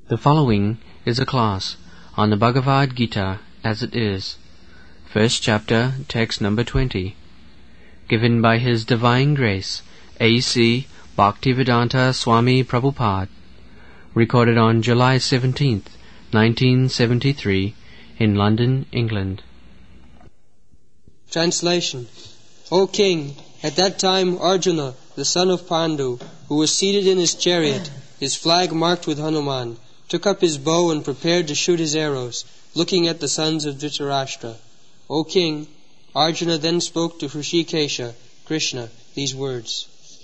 The following is a class on the Bhagavad Gita as it is, first chapter, text number 20, given by His Divine Grace, A.C. Bhaktivedanta Swami Prabhupada, recorded on July 17th, 1973, in London, England. Translation. O King, at that time Arjuna, the son of Pandu, who was seated in his chariot, his flag marked with Hanuman, took up his bow and prepared to shoot his arrows, looking at the sons of Dhritarashtra. O King, Arjuna then spoke to Hrishikesha, Krishna, these words.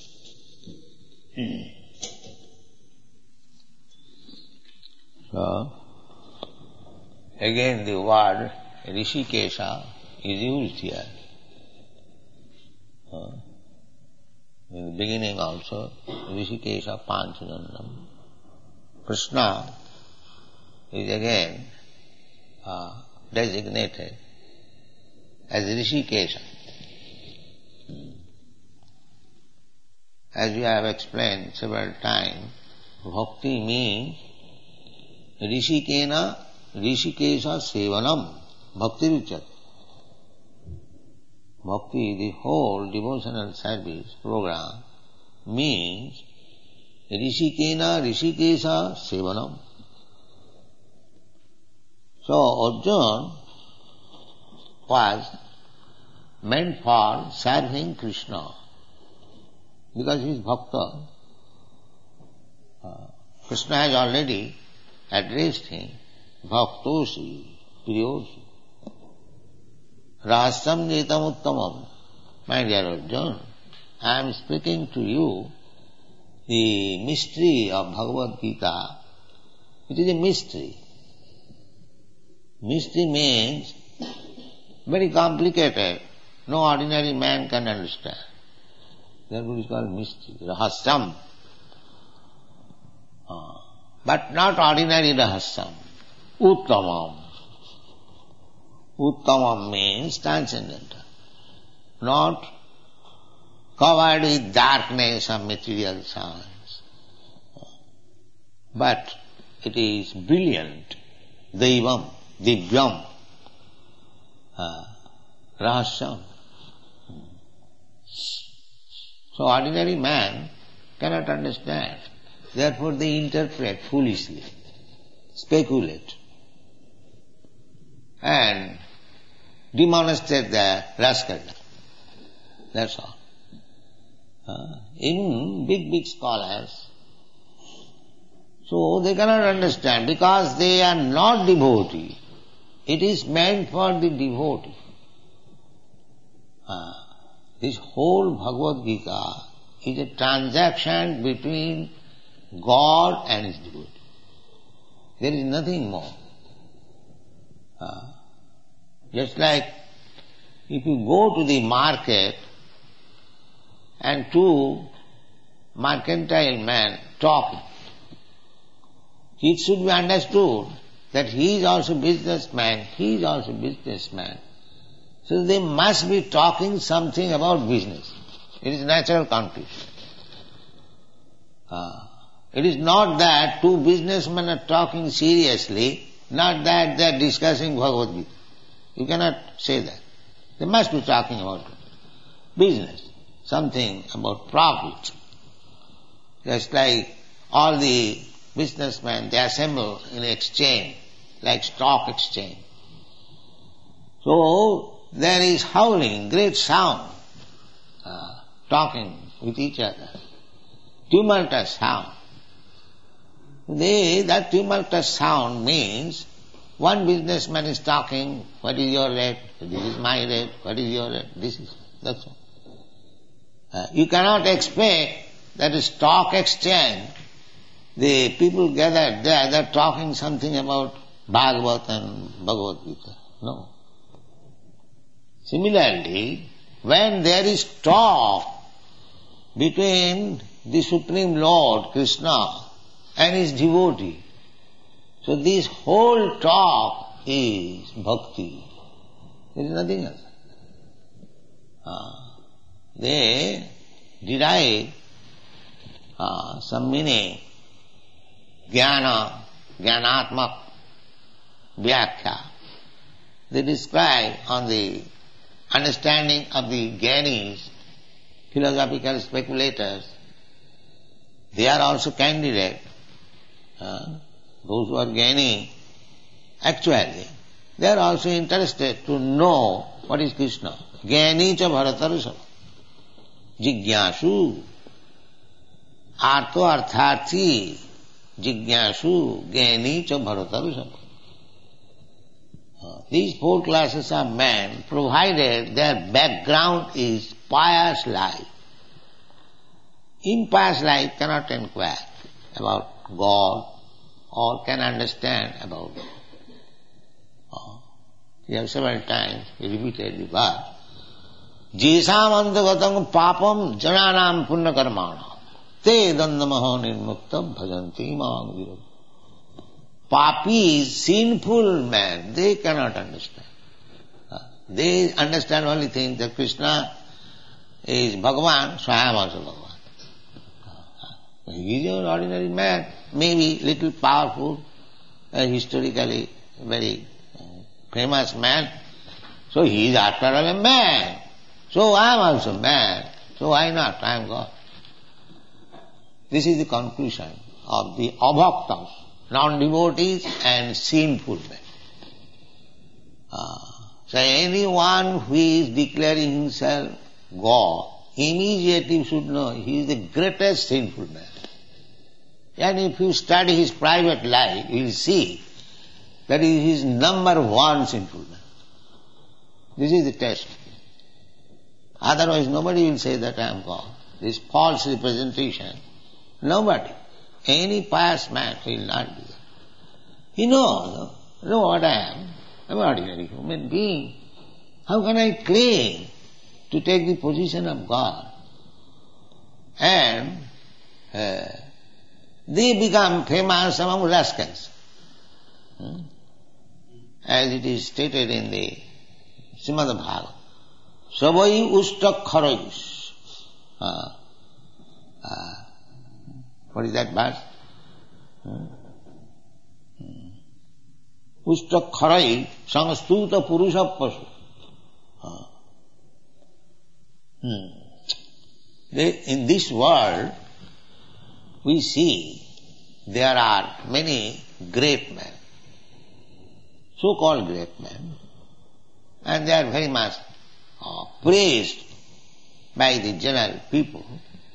So, again the word Rishikesha is used here. In the beginning also, Rishikesha Panchajanam. Krishna is again designated as Rishikesha. As we have explained several times, bhakti means Rishikena Rishikesha Sevanam Bhakti Ruchat. Bhakti, the whole devotional service program, means Rishikena Rishikesha Sevanam. So Arjuna was meant for serving Krishna because he is bhakta. Krishna has already addressed him, Bhaktosi, Priyosi. Rasam Jetam Uttamam. My dear Arjuna, I am speaking to you the mystery of Bhagavad Gita. It is a mystery. Mystery means very complicated. No ordinary man can understand. Therefore it is called mystery, rahasyam. But not ordinary rahasyam. Uttamam. Uttamam means transcendental. Not covered with darkness of material science. But it is brilliant. Daivam, Divyam, Rahasyam. So ordinary man cannot understand. Therefore they interpret foolishly, speculate, and demonstrate their rascaldom. That's all. In big scholars, so they cannot understand because they are not devotee. It is meant for the devotee. This whole Bhagavad Gita is a transaction between God and His devotee. There is nothing more. Just like if you go to the market and two mercantile men talk, it should be understood that he is also businessman, he is also businessman. So they must be talking something about business. It is natural confusion. It is not that two businessmen are talking seriously, not that they are discussing Bhagavad Gita. You cannot say that. They must be talking about business, something about profit. Just like all the businessmen, they assemble in exchange, like stock exchange. So there is howling, great sound, talking with each other, tumultuous sound. That tumultuous sound means one businessman is talking, what is your rate, this is my rate, what is your rate, that's all. You cannot expect that a stock exchange, the people gathered there, they are talking something about Bhagavad and Bhagavad Gita. No. Similarly, when there is talk between the Supreme Lord, Krishna, and his devotee, so this whole talk is bhakti. There is nothing else. They derive some meaning, jnana, Jnanatmak Vyakhya. They describe on the understanding of the Jnainis, philosophical speculators. They are also candidate. Those who are Jnani, actually, they are also interested to know what is Krishna. Jnani cha bharatarusava. Jignyashu. Artho artharthi. Jignyashu. Jnani cha bharatarusava. These four classes of men, provided their background is pious life. Impious life cannot inquire about God or can understand about God. We have several times repeated the verse. Jesam antagatam papam jananam punya karmana te dandamaha nirmukta bhajanti mang viru. Papis, sinful men, they cannot understand. They understand only things that Krishna is Bhagavan, so I am also Bhagavan. He is an ordinary man, maybe little powerful, historically very famous man. So he is after all a man. So I am also man. So why not? I am God. This is the conclusion of the abhaktas, non-devotees and sinful men. So anyone who is declaring himself God, immediately should know he is the greatest sinful man. And if you study his private life, you will see that he is number one sinful man. This is the test. Otherwise nobody will say that I am God. This false representation, nobody, any pious man will not do that. He knows, I know what I am. I am an ordinary human being. How can I claim to take the position of God? And they become famous among rascals. As it is stated in the Srimad Bhagavatam. Savai ustak kharais. What is that verse? Ustak kharai samstuta purusha pasu. In this world, we see there are many great men, so-called great men, and they are very much praised by the general people.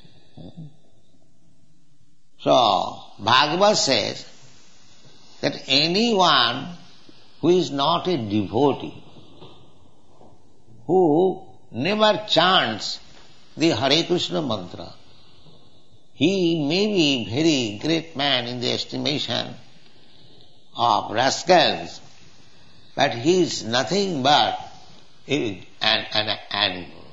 So, Bhagavad says that anyone who is not a devotee, who never chants the Hare Krishna mantra, he may be a very great man in the estimation of rascals, but he is nothing but an animal.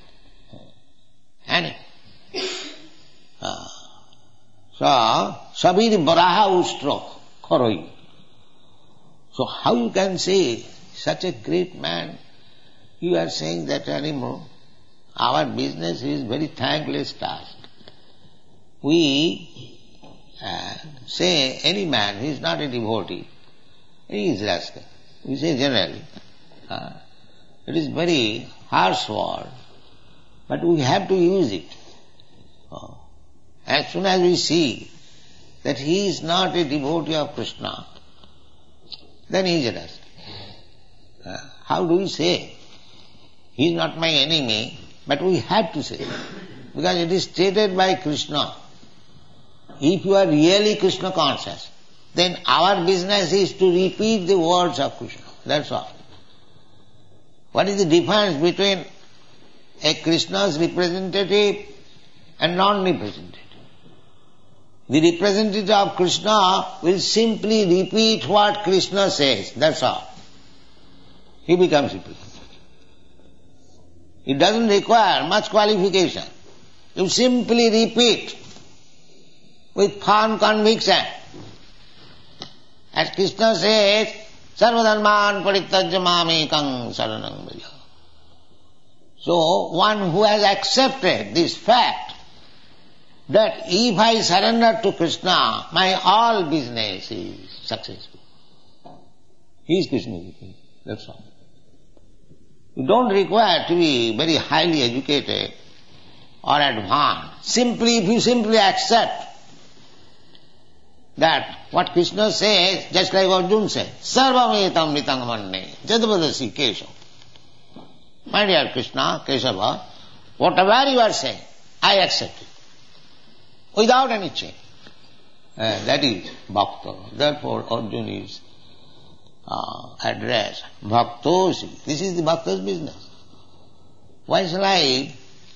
So, Sabir Baraha Ustro Kharoi. So how you can say such a great man, you are saying that animal? Our business is very thankless task. We say any man who is not a devotee, he is rascal. We say generally. It is very harsh word, but we have to use it. As soon as we see that he is not a devotee of Krishna, then he is a rascal. How do we say? He is not my enemy, but we have to say, because it is stated by Krishna. If you are really Krishna conscious, then our business is to repeat the words of Krishna. That's all. What is the difference between a Krishna's representative and non-representative? The representative of Krishna will simply repeat what Krishna says. That's all. He becomes representative. It doesn't require much qualification. You simply repeat with firm conviction. As Krishna says, Sarvadharman parittajya mamekang saranam vraja. So one who has accepted this fact that if I surrender to Krishna, my all business is successful. He is Krishna with me, that's all. You don't require to be very highly educated or advanced. If you simply accept that what Krishna says, just like Arjuna said, Sarvametam Mitang Manne, Jadavadasi Kesava. My dear Krishna, Kesava, whatever you are saying, I accept it. Without any change. That is Bhakta. Therefore Arjuna is addressed. Bhaktosi. This is the Bhakta's business. Why shall I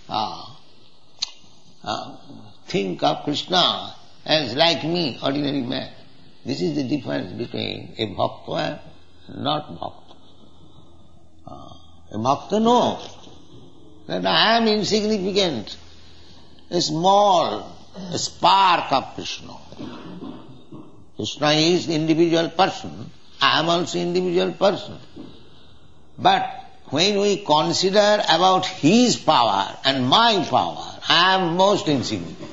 think of Krishna as like me, ordinary man? This is the difference between a Bhakta and not Bhakta. A Bhakta knows that I am insignificant, a spark of Krishna. Krishna is individual person. I am also individual person. But when we consider about his power and my power, I am most insignificant.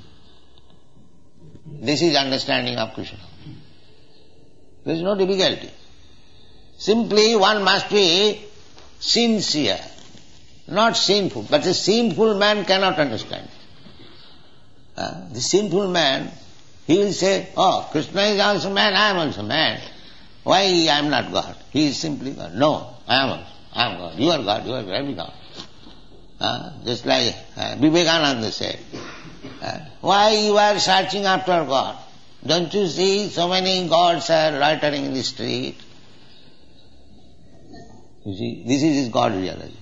This is understanding of Krishna. There is no difficulty. Simply one must be sincere, not sinful. But a sinful man cannot understand. The sinful man, he will say, oh, Krishna is also man, I am also man. Why I am not God? He is simply God. No, I am God. You are God, you are every God. Just like Vivekananda said, why you are searching after God? Don't you see so many gods are loitering in the street? You see, this is his God realization.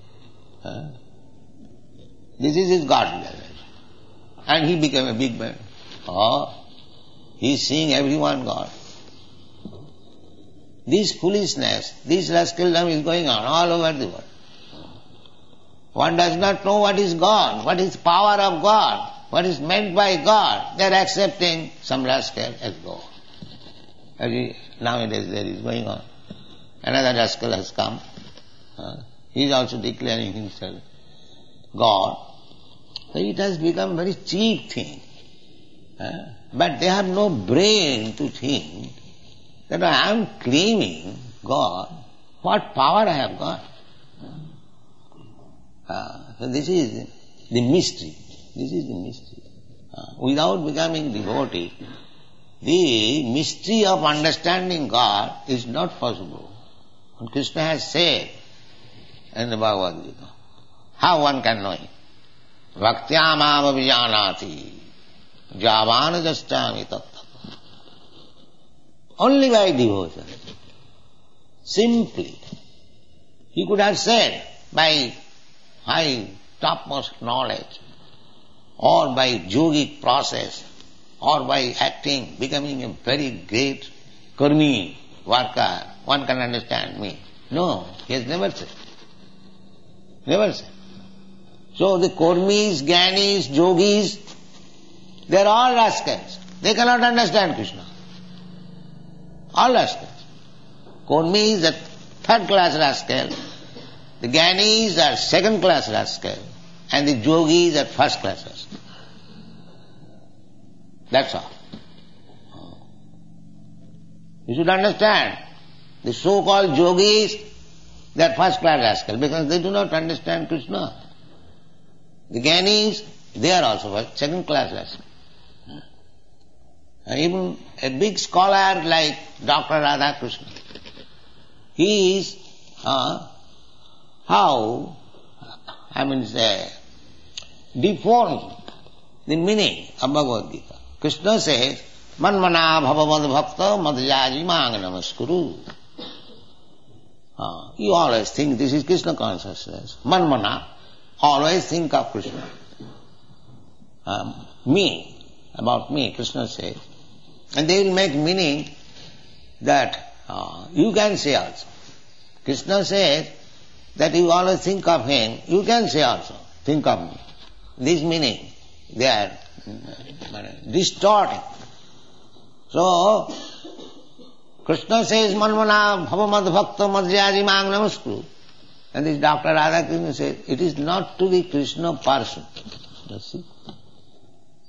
This is his God realization. And he became a big man. He is seeing everyone God. This foolishness, this rascaldom is going on all over the world. One does not know what is God, what is power of God, what is meant by God. They are accepting some rascal as God. Nowadays there is going on. Another rascal has come. He is also declaring himself God. So it has become a very cheap thing. But they have no brain to think that I am claiming God. What power I have got? So this is the mystery. This is the mystery. Without becoming devotee, the mystery of understanding God is not possible. And Krishna has said in the Bhagavad Gita, how one can know Him? Bhaktyam avavijanati javana jastami tattva. Only by devotion. Simply. He could have said by high topmost knowledge, or by yogic process, or by acting, becoming a very great karmi, worker, one can understand me. No, he has never said. Never said. So the karmis, jnanis, yogis, they are all rascals. They cannot understand Krishna. All rascals. Karmi is a third class rascal, the jnanis are second class rascal, and the yogis are first class rascal. That's all. You should understand, the so-called yogis, they are first class rascal because they do not understand Krishna. The jnanis, they are also second class rascal. Even a big scholar like Dr. Radhakrishnan, he is deformed the meaning of Bhagavad Gita. Krishna says, Manmana bhava mad bhakta madhyaji mang namaskuru. You always think this is Krishna consciousness. Manmana, always think of Krishna. Me, about me, Krishna says. And they will make meaning that you can say also. Krishna says that you always think of him, you can say also, think of me. This meaning, they are distorting. So, Krishna says, Manmana bhavamad bhakta madhyaji mang namaskuru. And this Dr. Radhakrishnan says, it is not to the Krishna person. You see?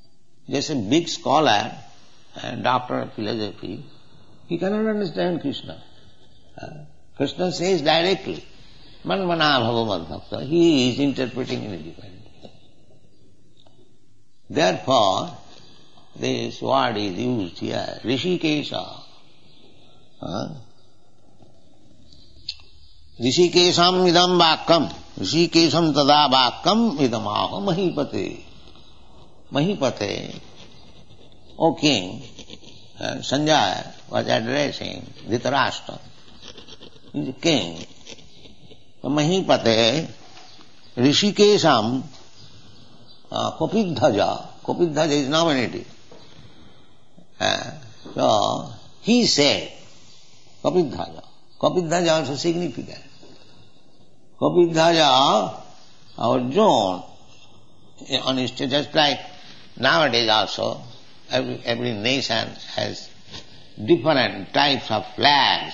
just a big scholar and doctor of philosophy, he cannot understand Krishna. Krishna says directly, Manmana bhava madbhakta. He is interpreting in a different way. Therefore, this word is used here, Rishikesha. Rishikesham idam vakam, Rishikesham tada vakam idamaho mahipate. Mahipate, O king, Sanjaya was addressing Dhritarashtra. He is the king. Mahipate, Rishikesham, Kopidhaja. Kopidhaja is nominative. So, he said, Kopidhaja. Kopidhaja also significant. Kopidhaja, Arjuna, on his just like nowadays also, every nation has different types of flags.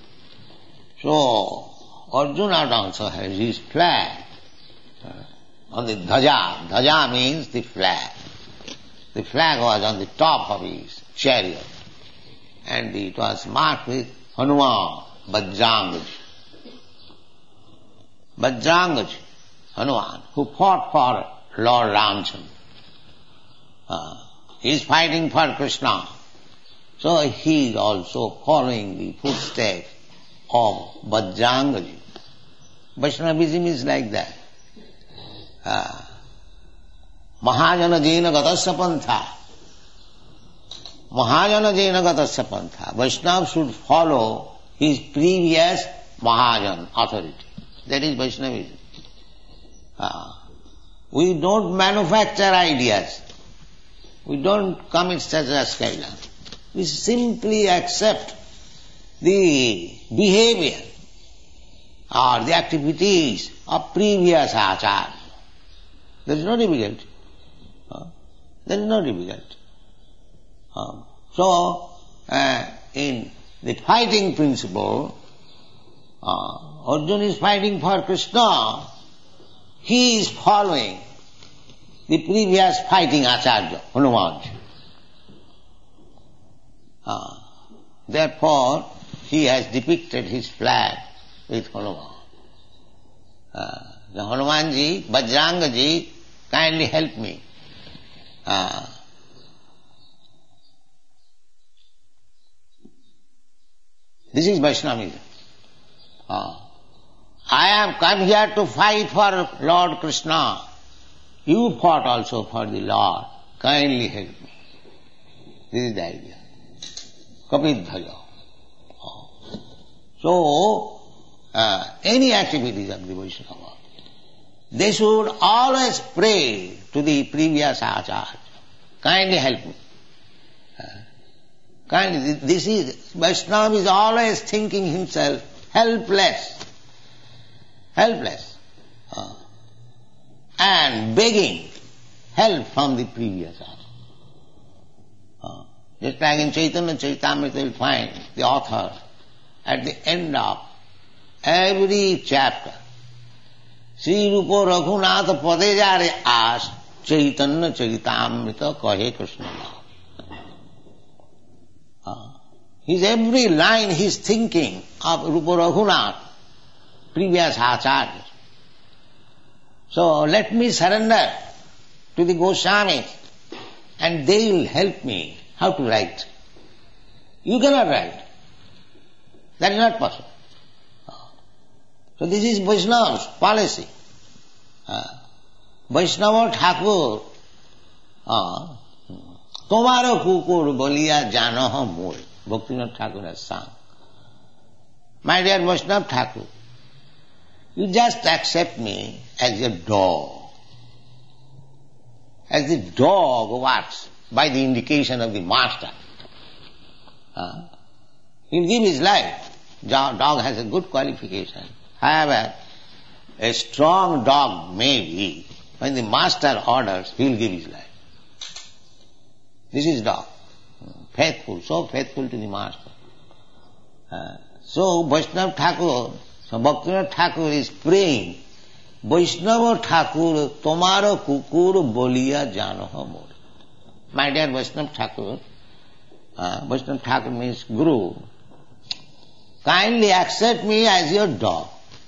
So, Arjuna also has his flag on the dhaja. Dhaja means the flag. The flag was on the top of his chariot and it was marked with Hanuman, Bajrangaji. Bajrangaji, Hanuman, who fought for Lord Ramchandra. He is fighting for Krishna. So he is also following the footsteps of Bajrangaji. Vaishnavism is like that. Mahajana Jaina Gatasya Pantha. Mahajana Jaina Gatasya Pantha. Vaishnava should follow his previous Mahajan authority. That is Vaishnavism. We don't manufacture ideas. We don't commit such a scandal. We simply accept the behavior or the activities of previous acharya. There is no difficulty. There is no difficulty. So, in the fighting principle, Arjuna is fighting for Krishna. He is following the previous fighting acharya, Hanumanji. Therefore, he has depicted his flag with Hanuman. The Hanumanji, Bajrangaji, kindly help me. This is Vaishnavism. I am come here to fight for Lord Krishna. You fought also for the Lord. Kindly help me. This is the idea. Kapidhaja. So, any activities of the Vaishnava, they should always pray to the previous acharya. Kindly help me. Kindly, this is, Vaishnava is always thinking himself helpless. Helpless. And begging help from the previous acharya. Just like in Chaitanya Charitamrita you will find the author at the end of every chapter, Sri Rupa Raghunatha Padejare asked Chaitanya Charitamrita kahe Krishna. His every line he is thinking of Rupa Raghunath, previous acharya. So let me surrender to the Goswamis and they will help me how to write. You cannot write. That is not possible. So this is Vaishnava's policy. Vaishnava Thakur, Tomaro kukur boliya janoha mul. Bhaktivinoda Thakur has sung. My dear Vaishnava Thakur, you just accept me as a dog. As the dog works by the indication of the master. He'll give his life. Dog has a good qualification. However, a strong dog may be, when the master orders, he'll give his life. This is dog. Faithful, so faithful to the master. So Vaishnava Thakur, so Bhaktivinoda Thakur is praying, Vaishnava Thakur, tomaro kukur boliya janoha mor. my dear Vaishnava Thakur, Vaishnava Thakur means Guru, kindly accept me as your dog.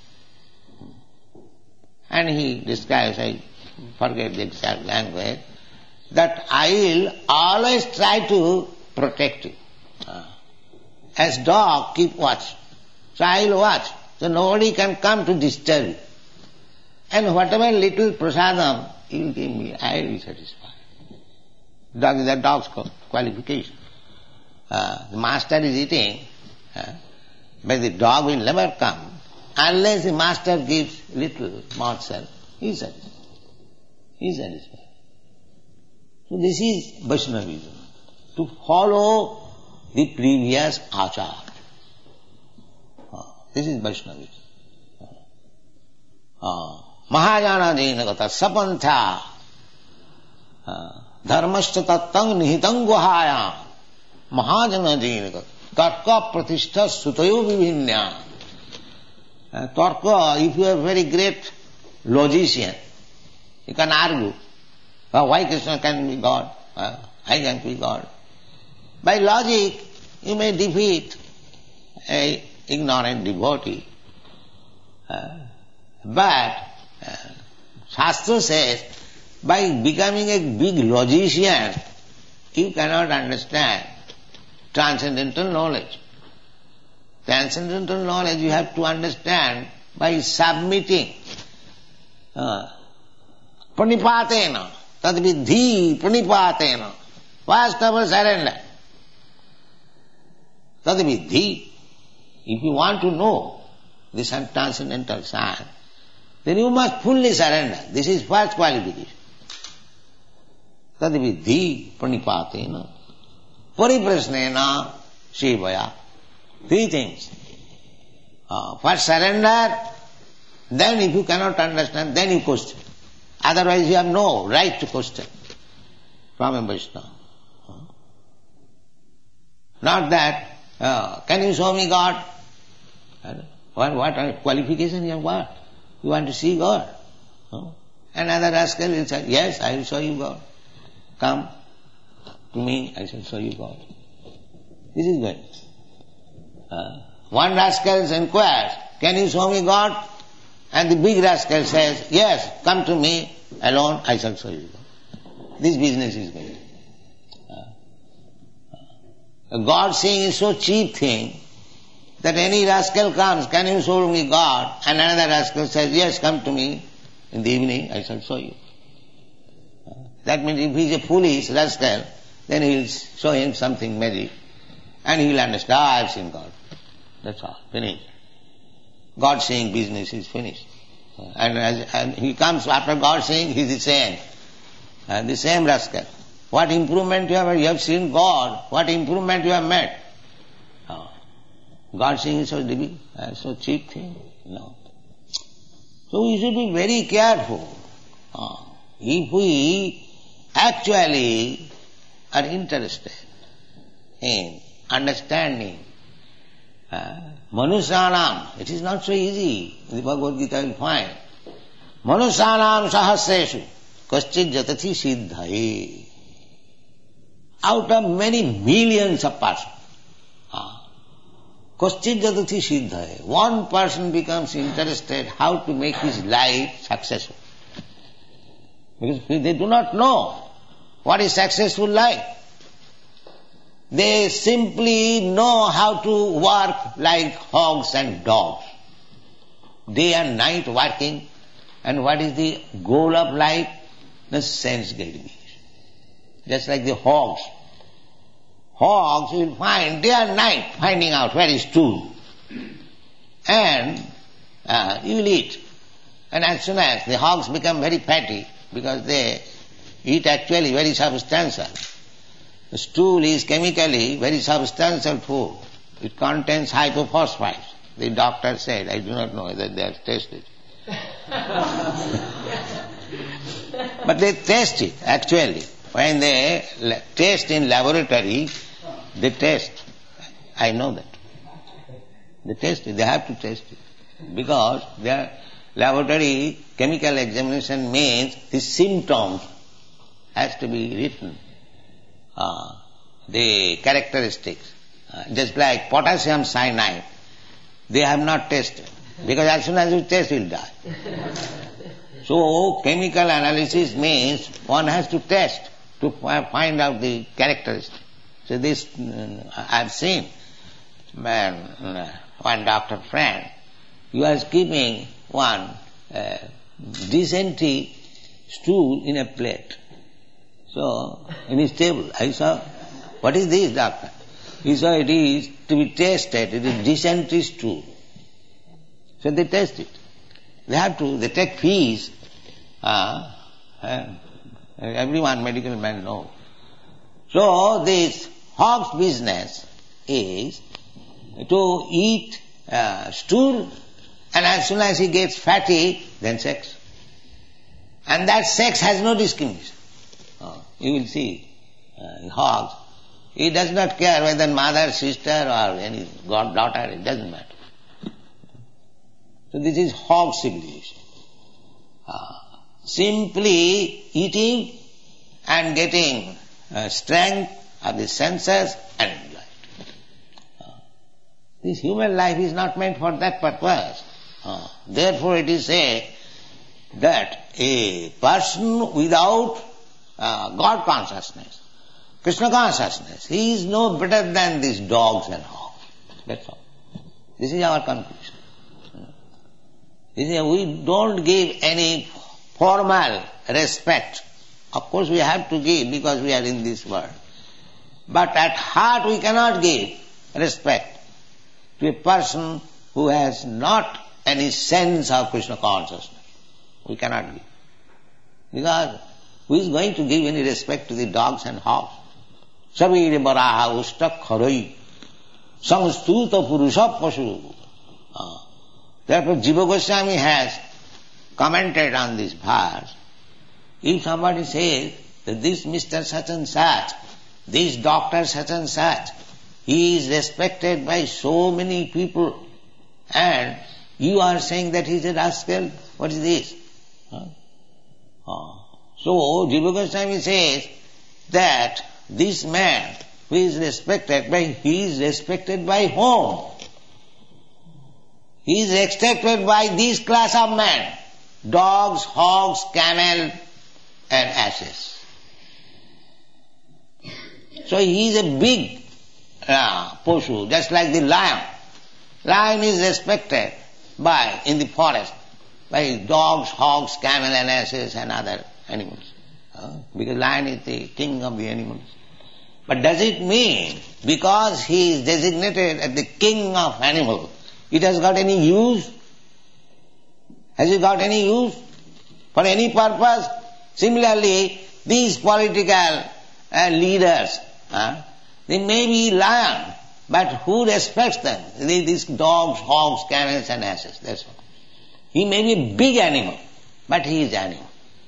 And he describes, I forget the exact language, that I will always try to protect you. As dog, keep watch. So I will watch. So nobody can come to disturb you. And whatever little prasadam you will give me, I will be satisfied. Dog is a dog's qualification. The master is eating, but the dog will never come unless the master gives little morsel. He is satisfied. He is satisfied. So this is Vaishnavism, to follow the previous achar. This is Vaishnavism. Mahajana Jainagata Sapantha Dharmashta Tattang Nihitang Guhaya Mahajana Jainagata Tarka Pratishtha Sutayo Vivinya. Tarka, if you are a very great logician, you can argue. Why Krishna can be God? I can't be God. By logic, you may defeat an ignorant devotee. But Shastra says, by becoming a big logician, you cannot understand transcendental knowledge. Transcendental knowledge you have to understand by submitting. Pranipatena, tadvidhi pranipatena. First of all, surrender. Tadvidhi. If you want to know this transcendental science, then you must fully surrender. This is first qualification. Tadvidhi pranipatena. Pariprasnena shivaya. Three things. First surrender, then if you cannot understand, then you question. Otherwise you have no right to question from a Vaishnava. Not that, can you show me God? What qualification you have got? You want to see God? Another rascal will say, yes, I will show you God. Come to me, I shall show you God. This is good. One rascal inquires, can you show me God? And the big rascal says, yes, come to me alone, I shall show you God. This business is good. God seeing is so cheap thing that any rascal comes, can you show me God? And another rascal says, yes, come to me in the evening, I shall show you. That means if he is a foolish rascal, then he will show him something magic and he will understand, I have seen God. That's all, finished. God seeing business is finished. And he comes after God seeing, he is the same rascal. What improvement you have seen God, what improvement you have met. God seeing is so cheap thing. No. So we should be very careful. If we actually are interested in understanding Manusyanam, it is not so easy. In the Bhagavad Gita you will find Manusyanam sahasreshu kaschid jatati siddhaye. Out of many millions of persons, kaschid jatati siddhaye, one person becomes interested how to make his life successful. Because they do not know what is successful life. They simply know how to work like hogs and dogs. Day and night working. And what is the goal of life? The sense gratification. Just like the hogs. Hogs will find day and night finding out where is stool. And you will eat. And as soon as the hogs become very fatty, because they eat actually very substantial, the stool is chemically very substantial food. It contains hypophosphites. The doctor said, I do not know whether they have tested. But they test it actually. When they test in laboratory, they test. I know that. They test it. They have to test it. Because their laboratory chemical examination means the symptoms has to be written the characteristics. Just like potassium cyanide, they have not tested. Because as soon as you test, you'll die. So, chemical analysis means one has to test to find out the characteristics. So this, I've seen one doctor friend, he was keeping one dysentery stool in a plate. So, in his table, I saw, what is this, doctor? He said, it is to be tested, it is dysentery stool. So they test it. They take fees. Everyone, medical man knows. So this hog's business is to eat stool, and as soon as he gets fatty, then sex. And that sex has no discrimination. You will see, hogs, he does not care whether mother, sister or any goddaughter, it doesn't matter. So this is hog civilization. Simply eating and getting strength of the senses and life. This human life is not meant for that purpose. Therefore it is said that a person without God consciousness, Krishna consciousness, he is no better than these dogs and hogs. That's all. This is our conclusion. We don't give any formal respect. Of course we have to give because we are in this world. But at heart we cannot give respect to a person who has not any sense of Krishna consciousness. We cannot give. Because who is going to give any respect to the dogs and hogs? Savire baraha usta kharai samstuta purusha pashu. Therefore Jiva Goswami has commented on this verse. If somebody says that this Mr. such and such, this doctor such and such, he is respected by so many people, and you are saying that he is a rascal, what is this? So Jiva Goswami says that this man who is respected by, he is respected by whom? He is respected by this class of men, dogs, hogs, camel and asses. So he is a big poshu, just like the lion. Lion is respected by, in the forest, by dogs, hogs, camel and asses and other animals. Because lion is the king of the animals. But does it mean, because he is designated as the king of animals, it has got any use? Has it got any use? For any purpose? Similarly, these political leaders, they may be lion, but who respects them? These dogs, hogs, camels and asses, that's all. He may be a big animal, but he is animal.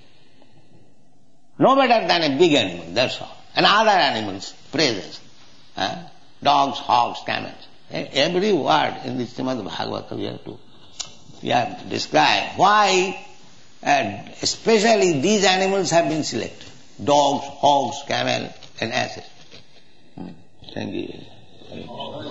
No better than a big animal, that's all. And other animals, praises. Dogs, hogs, camels. Every word in the Srimad Bhagavata we have to describe why especially these animals have been selected. Dogs, hogs, camel and asses. Thank you.